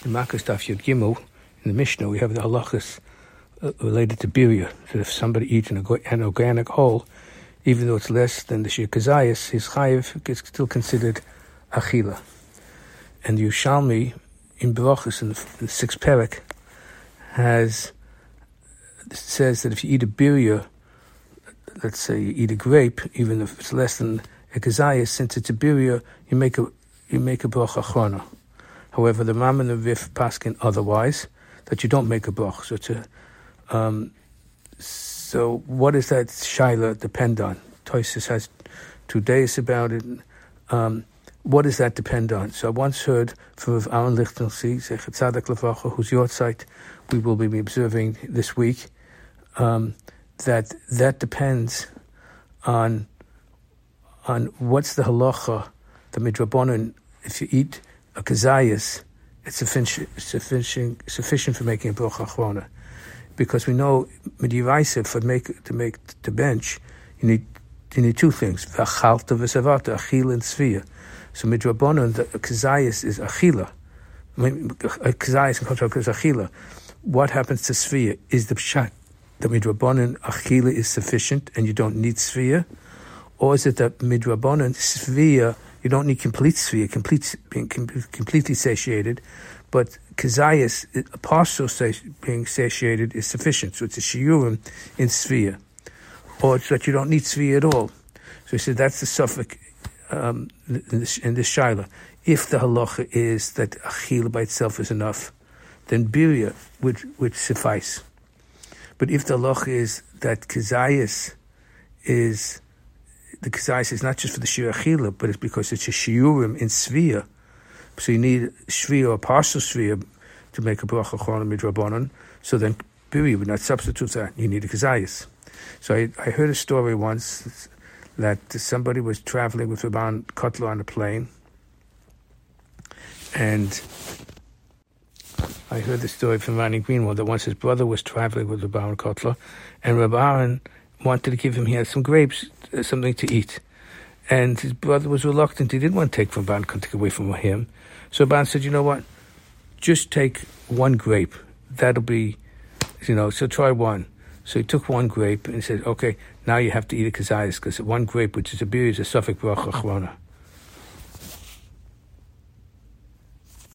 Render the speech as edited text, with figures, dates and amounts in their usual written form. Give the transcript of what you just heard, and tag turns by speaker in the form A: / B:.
A: In Makkos Daf Yud Gimel, in the Mishnah, we have the halachas related to birya. So if somebody eats an organic whole, even though it's less than the shir kazayas, his chayiv is still considered achila. And the Yerushalmi in Berachos in the sixth perek says that if you eat a birya, let's say you eat a grape, even if it's less than a kazayas, since it's a birya, you make a bracha achrona. However, the Ram and the Rif paskin otherwise, that you don't make a brach. So what does that shaila depend on? Tosfos has 2 days about it. What does that depend on? So I once heard from Rav Aaron Lichtenstein, Zecher Tzadik Levacha, whose yortzeit we will be observing this week, that depends on what's the halacha, the midrabanan. If you eat a kazayas, it's sufficient for making a bracha achrona, because we know midiraisa to make the bench, you need 2 things: v'achalta v'savata, achila and tzviya. So midrabanan, the kazayas is achila. Kazayas and kotrok is achila. What happens to tzviya? Is the pshat the midrabanan achila is sufficient and you don't need tzviya, or is it that midrabanan tzviya you don't need complete tzviya, being completely satiated, but kazayas, a partial being satiated, is sufficient. So it's a shiurim in tzviya, or it's that you don't need tzviya at all. So he said that's the suffix in this shaila. If the halacha is that achila by itself is enough, then birya would suffice. But if the halacha is that kazayas is the kazayas is not just for the shir achila, but it's because it's a shiurim in svia. So you need shvia or partial svia to make a bracha achrona midrabanan. So then birya would not substitute that. You need a kazayas. So I heard a story once that somebody was traveling with Rabban Kotler on a plane, and I heard the story from Ronnie Greenwald that once his brother was traveling with Rabban Kotler, and Rabban wanted to give him, he had some grapes, something to eat. And his brother was reluctant. He didn't want to take from Ban, take away from him. So Ban said, you know what? Just take 1 grape. That'll be, so try 1. So he took 1 grape and said, okay, now you have to eat a kazayas, because 1 grape, which is a beer, is a suffix bracha achrona.